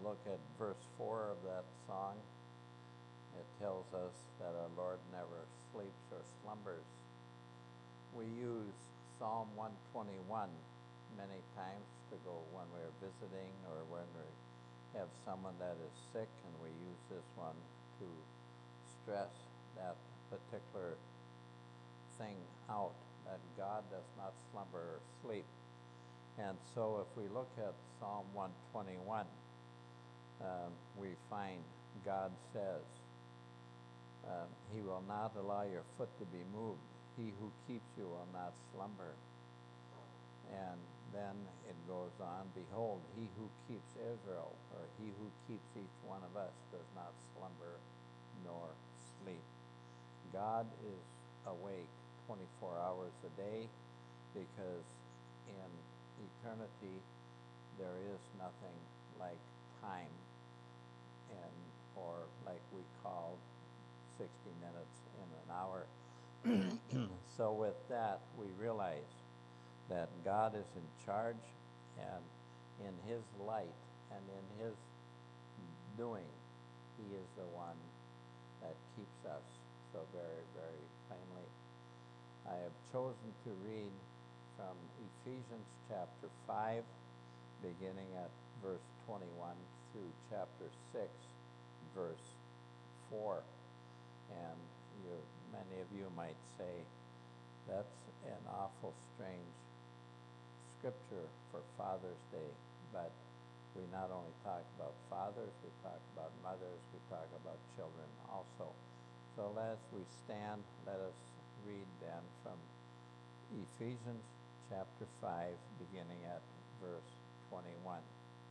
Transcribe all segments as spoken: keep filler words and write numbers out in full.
look at verse four of that song, it tells us that our Lord never sleeps or slumbers. We use Psalm one twenty-one many times to go when we're visiting or when we have someone that is sick, and we use this one to stress that particular thing out, that God does not slumber or sleep. And so if we look at Psalm one twenty-one, um, we find God says, uh, He will not allow your foot to be moved. He who keeps you will not slumber. And then it goes on, behold, he who keeps Israel, or he who keeps each one of us, does not slumber nor sleep. God is awake twenty-four hours a day, because in eternity there is nothing like time, and or like we call sixty minutes in an hour. So with that, we realize that God is in charge, and in His light and in His doing, He is the one that keeps us so very, very plainly. I have chosen to read from Ephesians chapter five, beginning at verse twenty-one through chapter six, verse four. And you, many of you might say, that's an awful strange scripture for Father's Day. But we not only talk about fathers, we talk about mothers, we talk about children also. So as we stand, let us read then from Ephesians chapter five, beginning at verse twenty-one.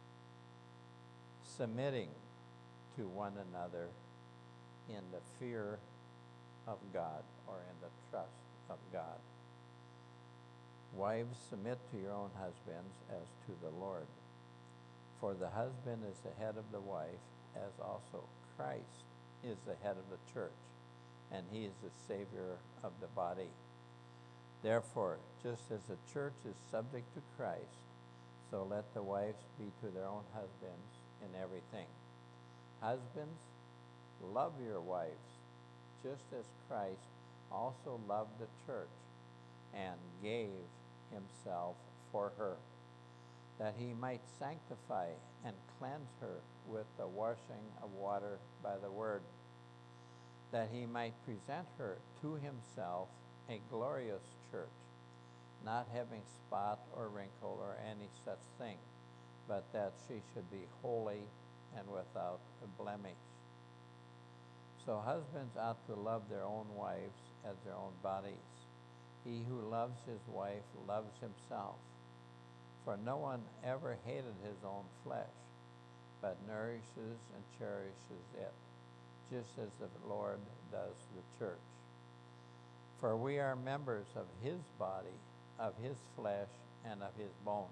Submitting to one another in the fear of God, or in the trust of God. Wives, submit to your own husbands as to the Lord. For the husband is the head of the wife, as also Christ is the head of the church, and he is the Savior of the body. Therefore, just as the church is subject to Christ, so let the wives be to their own husbands in everything. Husbands, love your wives, just as Christ also loved the church and gave himself for her, that he might sanctify and cleanse her with the washing of water by the word, that he might present her to himself a glorious church, not having spot or wrinkle or any such thing, but that she should be holy and without a blemish. So husbands ought to love their own wives as their own bodies. He who loves his wife loves himself. For no one ever hated his own flesh, but nourishes and cherishes it, just as the Lord does the church. For we are members of his body, of his flesh, and of his bones.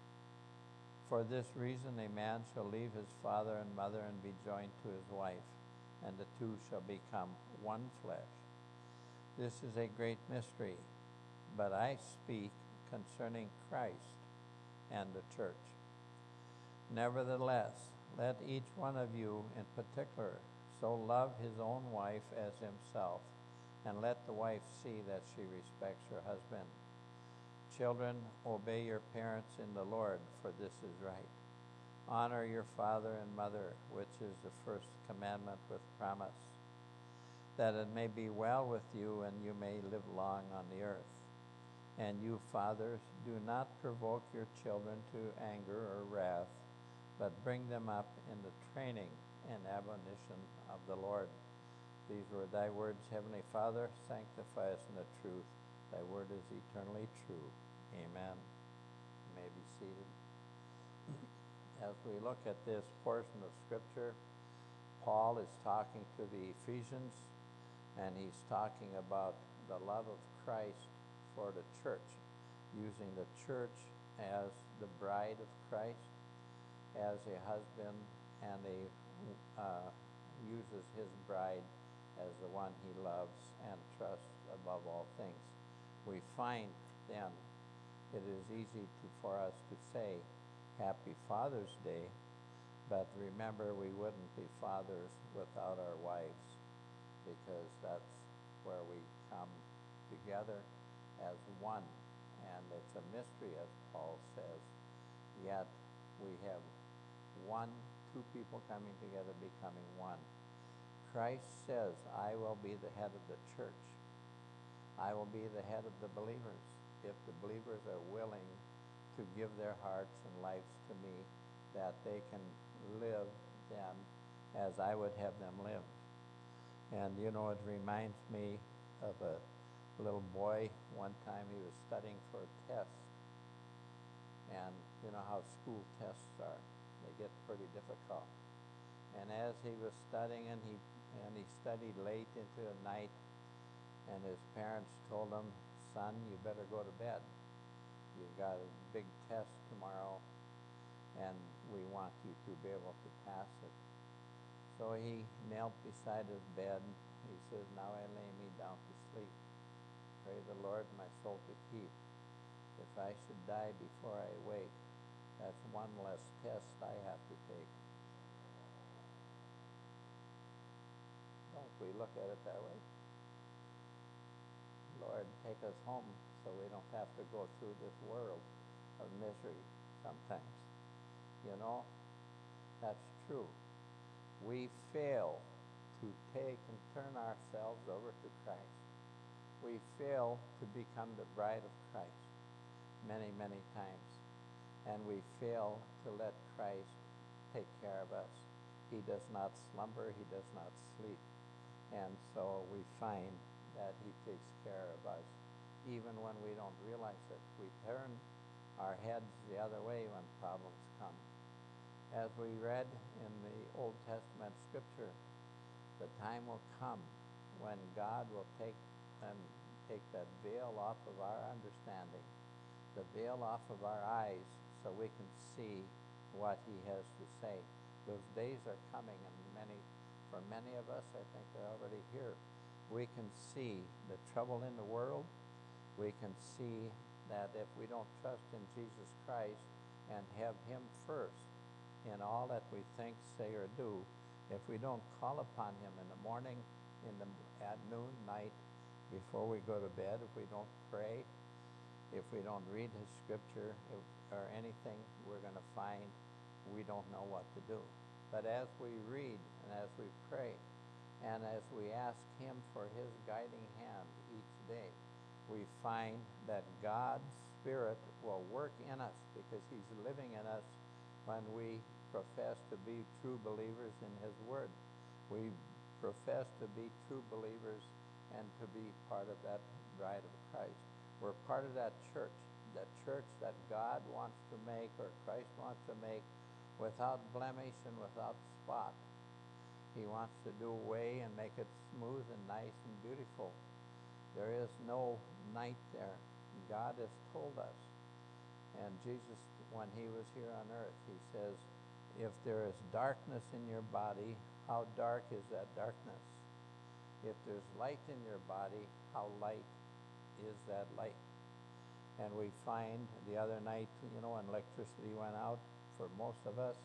For this reason a man shall leave his father and mother and be joined to his wife, and the two shall become one flesh. This is a great mystery, but I speak concerning Christ and the church. Nevertheless, let each one of you in particular so love his own wife as himself, and let the wife see that she respects her husband. Children, obey your parents in the Lord, for this is right. Honor your father and mother, which is the first commandment with promise, that it may be well with you and you may live long on the earth. And you fathers, do not provoke your children to anger or wrath, but bring them up in the training and admonition of the Lord. These were thy words, Heavenly Father, sanctify us in the truth. Thy word is eternally true. Amen. You may be seated. As we look at this portion of Scripture, Paul is talking to the Ephesians, and he's talking about the love of Christ for the church, using the church as the bride of Christ, as a husband, and a uh, uses his bride as the one he loves and trusts above all things. We find then it is easy to, for us to say Happy Father's Day, But remember, we wouldn't be fathers without our wives, because that's where we come together as one. And it's a mystery, as Paul says, yet we have one, two people coming together, becoming one. Christ says, I will be the head of the church. I will be the head of the believers. If the believers are willing to give their hearts and lives to me, that they can live then as I would have them live. And you know, it reminds me of a little boy. One time he was studying for a test. And you know how school tests are. They get pretty difficult. And as he was studying, and he, and he studied late into the night, and his parents told him, son, you better go to bed. You've got a big test tomorrow, and we want you to be able to pass it. So he knelt beside his bed. He says, now I lay me down to sleep. Pray the Lord my soul to keep. If I should die before I wake, that's one less test I have to take. Don't we look at it that way? Lord, take us home so we don't have to go through this world of misery sometimes. You know, that's true. We fail to take and turn ourselves over to Christ. We fail to become the bride of Christ many, many times. And we fail to let Christ take care of us. He does not slumber, he does not sleep. And so we find that he takes care of us even when we don't realize it. We turn our heads the other way when problems come. As we read in the Old Testament scripture, the time will come when God will take and take that veil off of our understanding, the veil off of our eyes, so we can see what he has to say. Those days are coming, and many, for many of us, I think they're already here. We can see the trouble in the world. We can see that if we don't trust in Jesus Christ and have him first in all that we think, say, or do, if we don't call upon him in the morning, in the at noon, night, before we go to bed, if we don't pray, if we don't read his scripture if, or anything, we're going to find we don't know what to do. But as we read and as we pray and as we ask him for his guiding hand each day, we find that God's Spirit will work in us because he's living in us when we profess to be true believers in his word. We profess to be true believers and to be part of that bride of Christ. We're part of that church, that church that God wants to make, or Christ wants to make, without blemish and without spot. He wants to do away and make it smooth and nice and beautiful. There is no night there. God has told us. And Jesus, when he was here on earth, he says, if there is darkness in your body, how dark is that darkness? If there's light in your body, how light is that light? And we find the other night, you know, when electricity went out, for most of us,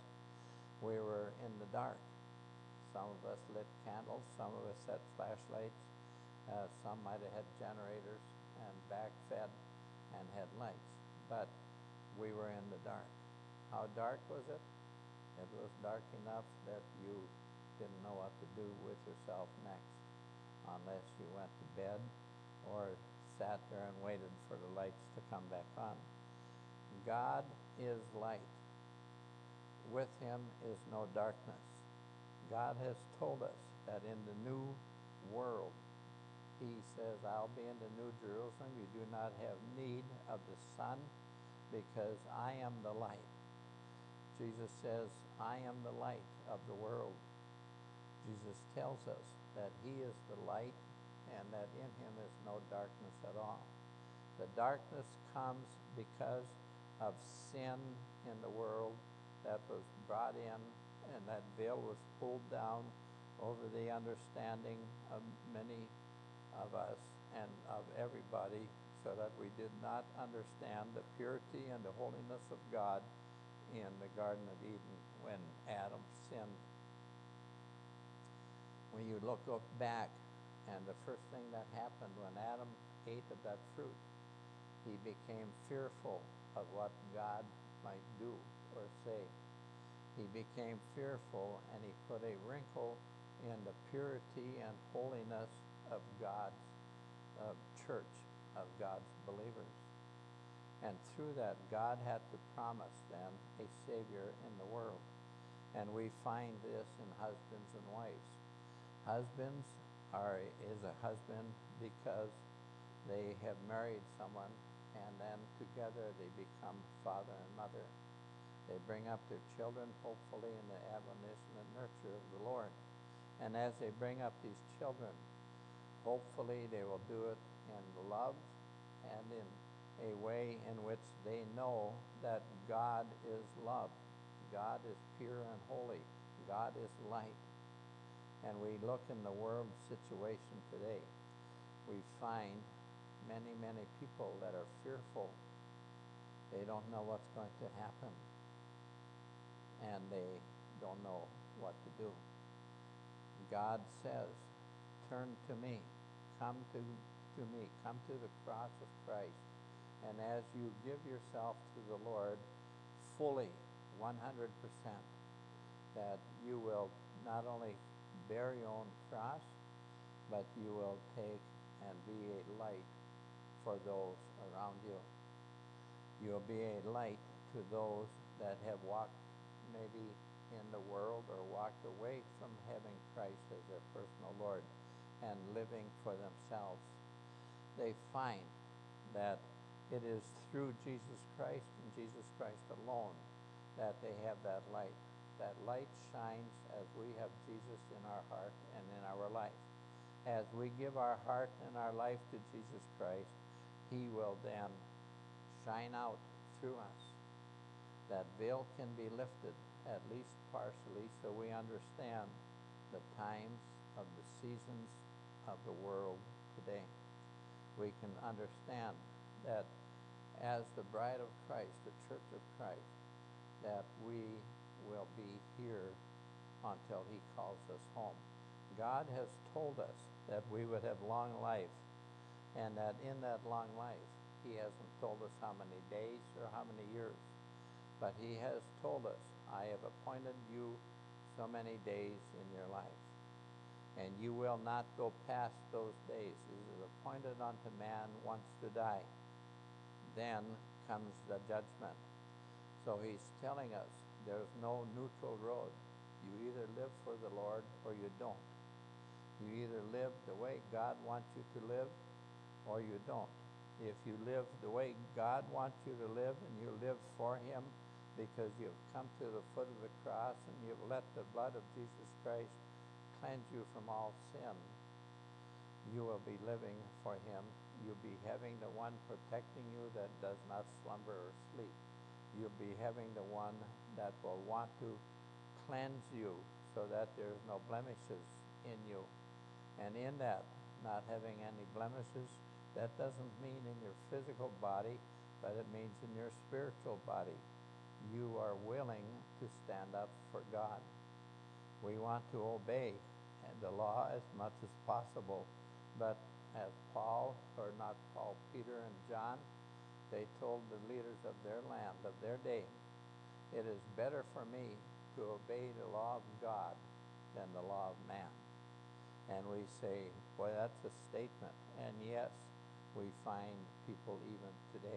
we were in the dark. Some of us lit candles, some of us set flashlights, uh, some might have had generators and backfed and had lights, but we were in the dark. How dark was it? It was dark enough that you didn't know what to do with yourself next, unless you went to bed or sat there and waited for the lights to come back on. God is light. With him is no darkness. God has told us that in the new world, he says, I'll be in the New Jerusalem. You do not have need of the sun, because I am the light. Jesus says, I am the light of the world. Jesus tells us that he is the light and that in him is no darkness at all. The darkness comes because of sin in the world that was brought in, and that veil was pulled down over the understanding of many of us and of everybody, so that we did not understand the purity and the holiness of God in the Garden of Eden when Adam sinned. When you look up back, and the first thing that happened when Adam ate of that fruit, he became fearful of what God might do or say. He became fearful, and he put a wrinkle in the purity and holiness of God's uh, church, of God's believers. And through that, God had to promise then a Savior in the world. And we find this in husbands and wives. Husbands are is a husband because they have married someone, and then together they become father and mother. They bring up their children, hopefully in the admonition and nurture of the Lord. And as they bring up these children, hopefully they will do it in love and in a way in which they know that God is love. God is pure and holy. God is light. And we look in the world situation today, we find many, many people that are fearful. They don't know what's going to happen, and they don't know what to do. God says, turn to me, come to, to me, come to the cross of Christ. And as you give yourself to the Lord fully, one hundred percent, that you will not only bear your own cross, but you will take and be a light for those around you. You'll be a light to those that have walked maybe in the world or walked away from having Christ as their personal Lord and living for themselves. They find that it is through Jesus Christ and Jesus Christ alone that they have that light. That light shines as we have Jesus in our heart and in our life. As we give our heart and our life to Jesus Christ, he will then shine out through us. That veil can be lifted, at least partially, so we understand the times of the seasons of the world today. We can understand that as the bride of Christ, the church of Christ, that we will be here until he calls us home. God has told us that we would have long life, and that in that long life, he hasn't told us how many days or how many years, but he has told us, I have appointed you so many days in your life, and you will not go past those days. It is appointed unto man once to die. Then comes the judgment. So he's telling us there's no neutral road. You either live for the Lord or you don't. You either live the way God wants you to live or you don't. If you live the way God wants you to live and you live for him because you've come to the foot of the cross and you've let the blood of Jesus Christ cleanse you from all sin, you will be living for him. You'll be having the one protecting you that does not slumber or sleep. You'll be having the one that will want to cleanse you so that there's no blemishes in you. And in that, not having any blemishes, that doesn't mean in your physical body, but it means in your spiritual body. You are willing to stand up for God. We want to obey the law as much as possible, but as Paul, or not Paul, Peter and John, they told the leaders of their land, of their day, it is better for me to obey the law of God than the law of man. And we say, boy, that's a statement. And yes, we find people even today.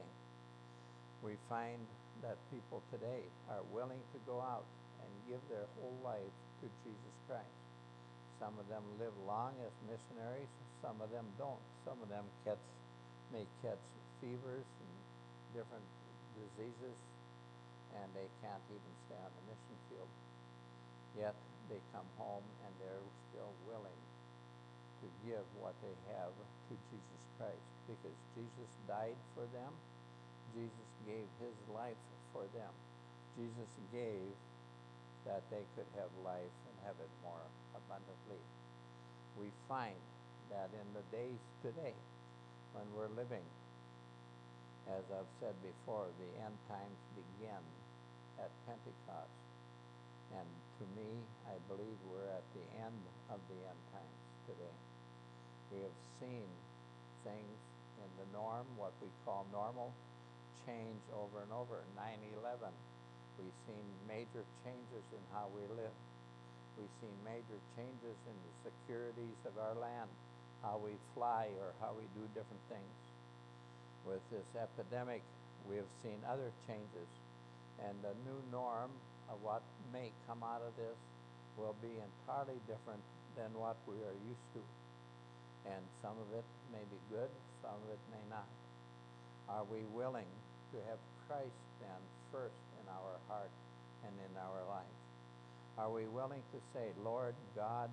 We find that people today are willing to go out and give their whole life to Jesus Christ. Some of them live long as missionaries, some of them don't. Some of them catch, may catch fevers and different diseases, and they can't even stay on the mission field. Yet they come home and they're still willing to give what they have to Jesus Christ, because Jesus died for them. Jesus gave his life for them. Jesus gave that they could have life and have it more abundantly. We find that in the days today, when we're living, as I've said before, the end times begin at Pentecost. And to me, I believe we're at the end of the end times today. We have seen things in the norm, what we call normal, change over and over. nine eleven, we've seen major changes in how we live. We've seen major changes in the securities of our land, how we fly or how we do different things. With this epidemic, we have seen other changes, and the new norm of what may come out of this will be entirely different than what we are used to. And some of it may be good, some of it may not. Are we willing to have Christ then first in our heart and in our life? Are we willing to say, Lord God,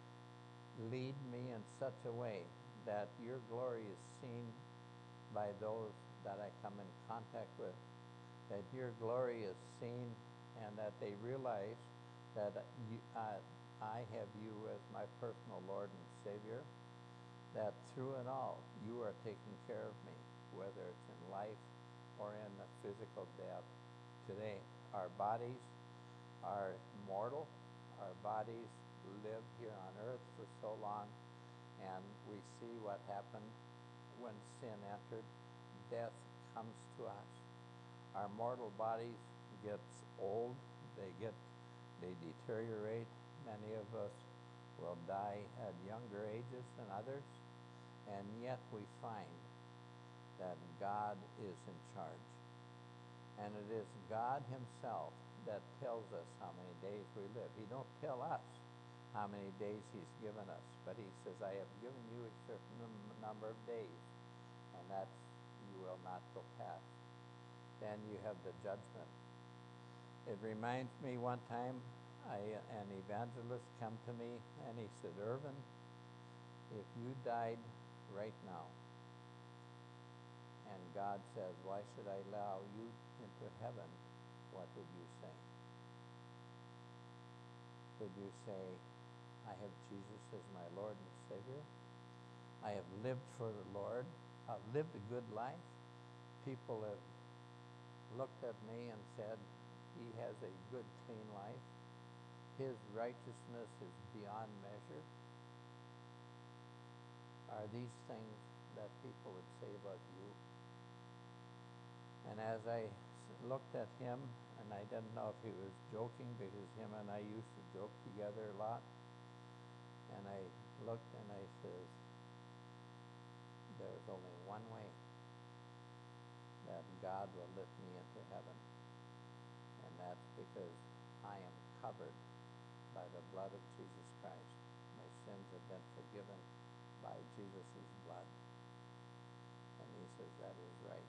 lead me in such a way that your glory is seen by those that I come in contact with, that your glory is seen and that they realize that you, uh, I have you as my personal Lord and Savior, that through it all, you are taking care of me, whether it's in life or in the physical death. Today, our bodies are mortal. Our bodies live here on earth for so long, and we see what happened when sin entered. Death comes to us. Our mortal bodies get old. They get, they deteriorate. Many of us will die at younger ages than others. And yet we find that God is in charge. And it is God himself that tells us how many days we live. He don't tell us how many days he's given us, but he says, I have given you a certain number of days, and that's, you will not go past. Then you have the judgment. It reminds me one time, I, an evangelist come to me, and he said, Irvin, if you died right now, and God says, why should I allow you into heaven, what would you say? Would you say, I have Jesus as my Lord and Savior? I have lived for the Lord. I've lived a good life. People have looked at me and said, he has a good, clean life. His righteousness is beyond measure. Are these things that people would say about you? And as I looked at him, and I didn't know if he was joking, because him and I used to joke together a lot, and I looked and I says, there's only one way that God will lift me into heaven, and that's because I am covered by the blood of Jesus Christ. My sins have been forgiven by Jesus' blood. And he says, that is right.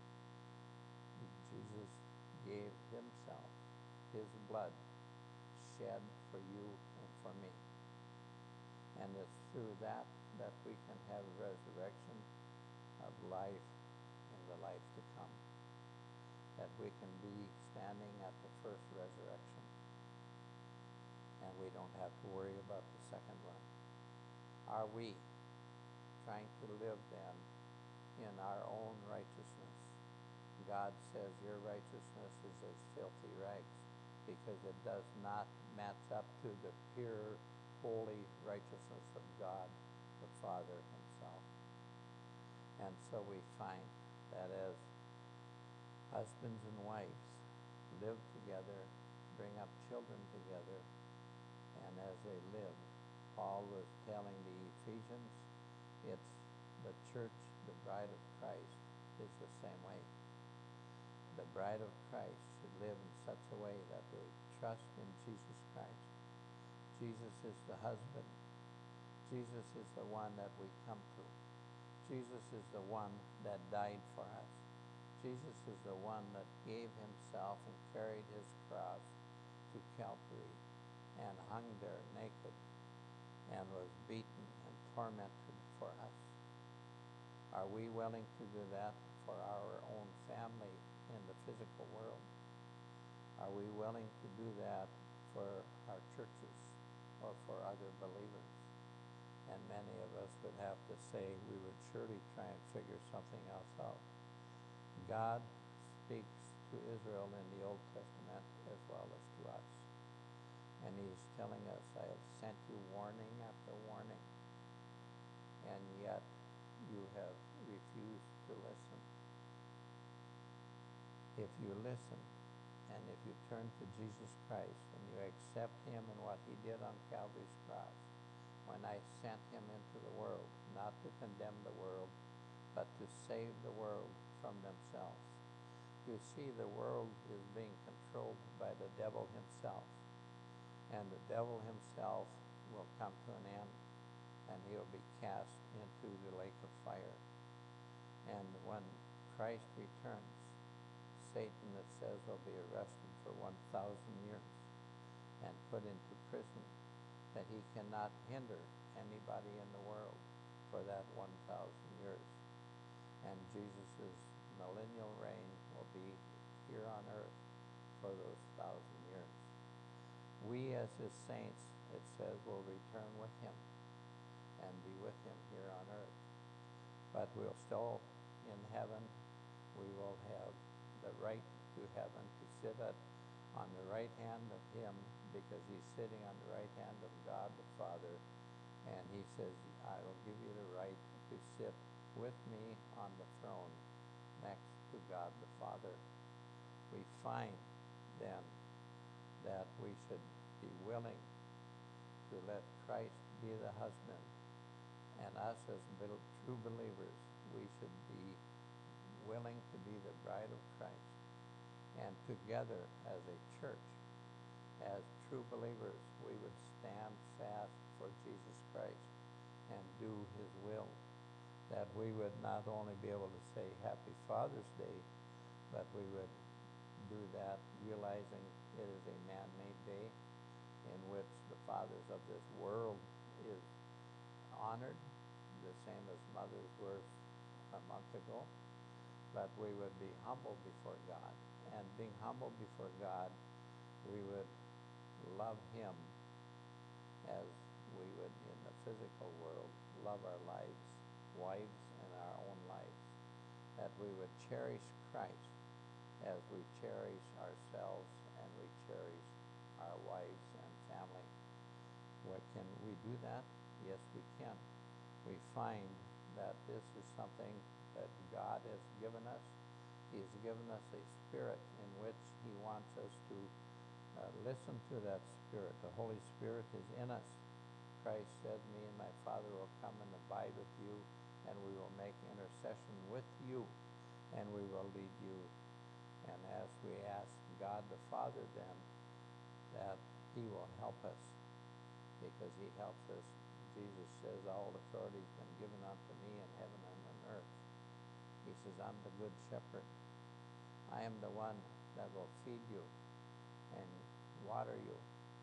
Jesus gave himself, his blood, shed for you and for me. And it's through that that we can have resurrection of life in the life to come. That we can be standing at the first resurrection. And we don't have to worry about the second one. Are we trying to live then in our own righteousness? God says your righteousness is as filthy rags, because it does not match up to the pure, holy righteousness of God, the Father himself. And so we find that as husbands and wives live together, bring up children together, and as they live, Paul was telling the Ephesians, it's the church, the bride of Christ, is the same way. The bride of Christ should live in such a way that we trust in Jesus Christ. Jesus is the husband. Jesus is the one that we come to. Jesus is the one that died for us. Jesus is the one that gave himself and carried his cross to Calvary and hung there naked and was beaten and tormented for us. Are we willing to do that for our own family in the physical world? Are we willing to do that for our churches or for other believers? And many of us would have to say we would surely try and figure something else out. God speaks to Israel in the Old Testament as well as to us. And he's telling us, I have sent you warning after warning, and yet you have refused to listen. If you listen, and if you turn to Jesus Christ, and you accept him and what he did on Calvary's cross, when I sent him into the world, not to condemn the world, but to save the world from themselves. You see, the world is being controlled by the devil himself. And the devil himself will come to an end, and he'll be cast into the lake of fire. And when Christ returns, Satan, it says, will be arrested for one thousand years and put into prison, that he cannot hinder anybody in the world for that one thousand years. And Jesus' millennial reign will be here on earth for those thousand years. We as his saints, it says, will return with him and be with him here on earth. But we'll still, in heaven, we will have the right to heaven, to sit at, on the right hand of him, because he's sitting on the right hand of God the Father. And he says, I will give you the right to sit with me on the throne next to God the Father. We find then that we should be willing to let Christ be the husband, and us as true believers, we should be willing to be the bride of Christ. And together as a church, as true believers, we would stand fast for Jesus Christ and do his will, that we would not only be able to say Happy Father's Day, but we would do that realizing it is a man-made day in which the fathers of this world is honored, the same as mothers were a month ago. But we would be humble before God, and being humble before God, we would love him as we would in the physical world love our lives, wives, and our own lives, that we would cherish Christ as we cherish ourselves and we cherish our wives and family. What can we do that? Yes, we can. We find that this is something that God has given us. He has given us a spirit in which he wants us to uh, listen to that spirit. The Holy Spirit is in us. Christ said, me and my Father will come and abide with you, and we will make intercession with you, and we will lead you. And as we ask God the Father then, that he will help us, because he helps us. Jesus says, all authority has been given unto me in heaven and on earth. He says, I'm the good shepherd. I am the one that will feed you and water you.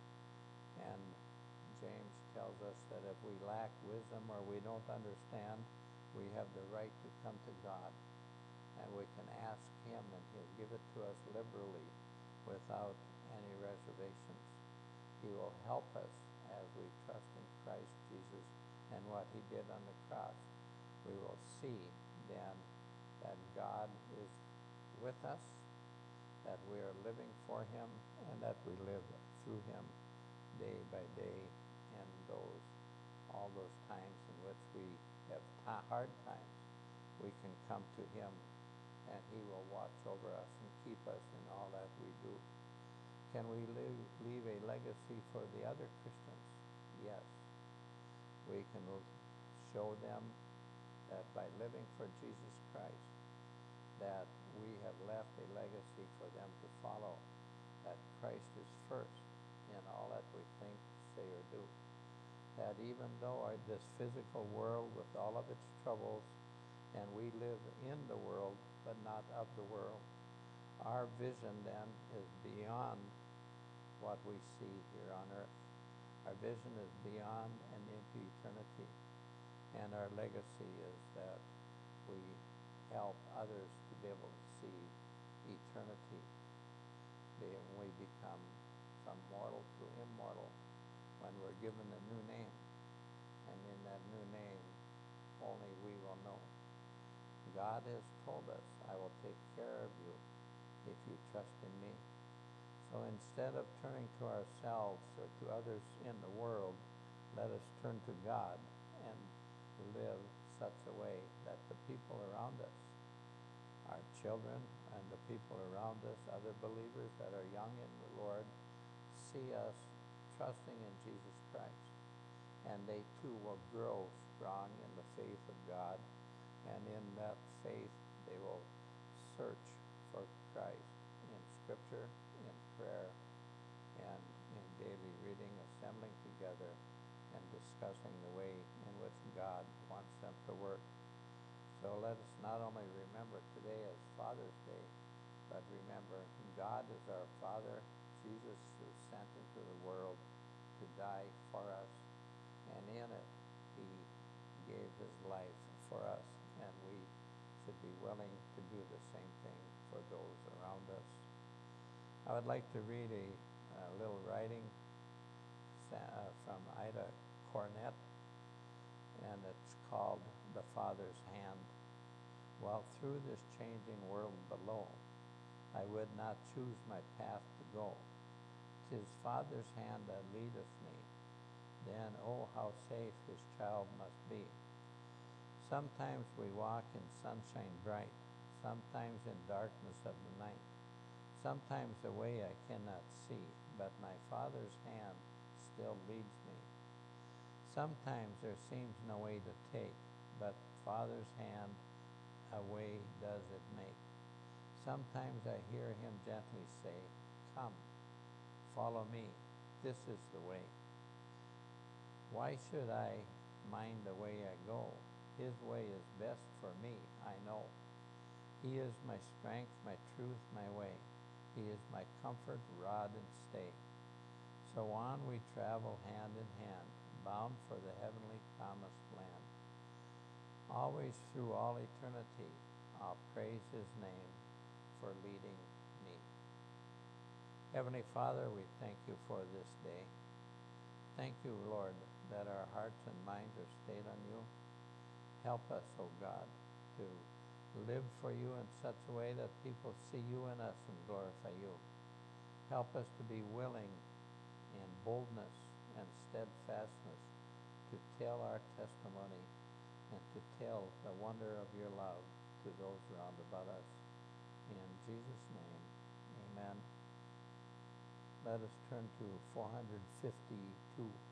And James tells us that if we lack wisdom or we don't understand, we have the right to come to God. And we can ask him, and he'll give it to us liberally without any reservations. He will help us as we trust in Christ Jesus and what he did on the cross. We will see then that God is with us, that we are living for him, and that we live through him day by day in those all those times in which we have t- hard times. We can come to him, and he will watch over us and keep us in all that we do. Can we leave, leave a legacy for the other Christians? Yes. We can show them that by living for Jesus Christ, that we have left a legacy for them to follow, that Christ is first in all that we think, say, or do. That even though our, this physical world with all of its troubles, and we live in the world, but not of the world, our vision then is beyond what we see here on earth. Our vision is beyond and into eternity. And our legacy is that we help others to be able to see eternity. When we become from mortal to immortal, when we're given a new name. And in that new name, only we will know. God has told us, I will take care of you if you trust in me. So instead of turning to ourselves or to others in the world, let us turn to God and live such a way that the people around us, our children and the people around us, other believers that are young in the Lord, see us trusting in Jesus Christ. And they too will grow strong in the faith of God. And in that faith, they will search for Christ in Scripture, in prayer, and in daily reading, assembling together, and discussing the way in which God wants them to work. So let us not only remember today as Father's Day, but remember God is our Father. Jesus was sent into the world to die for us, and in it he gave his life for us, and we should be willing to do the same thing for those around us. I would like to read a, a little writing uh, from Ida Cornett, and it's called The Father's Hand. While through this changing world below, I would not choose my path to go. 'Tis Father's hand that leadeth me. Then, oh, how safe his child must be. Sometimes we walk in sunshine bright, sometimes in darkness of the night. Sometimes a way I cannot see, but my Father's hand still leads me. Sometimes there seems no way to take, but Father's hand a way does it make. Sometimes I hear him gently say, come, follow me, this is the way. Why should I mind the way I go? His way is best for me, I know. He is my strength, my truth, my way. He is my comfort, rod, and stay. So on we travel hand in hand, bound for the heavenly promised land. Always through all eternity, I'll praise his name for leading me. Heavenly Father, we thank you for this day. Thank you, Lord, that our hearts and minds are stayed on you. Help us, O God, to live for you in such a way that people see you in us and glorify you. Help us to be willing in boldness and steadfastness to tell our testimony and to tell the wonder of your love to those round about us. In Jesus' name, amen. Let us turn to four hundred fifty-two.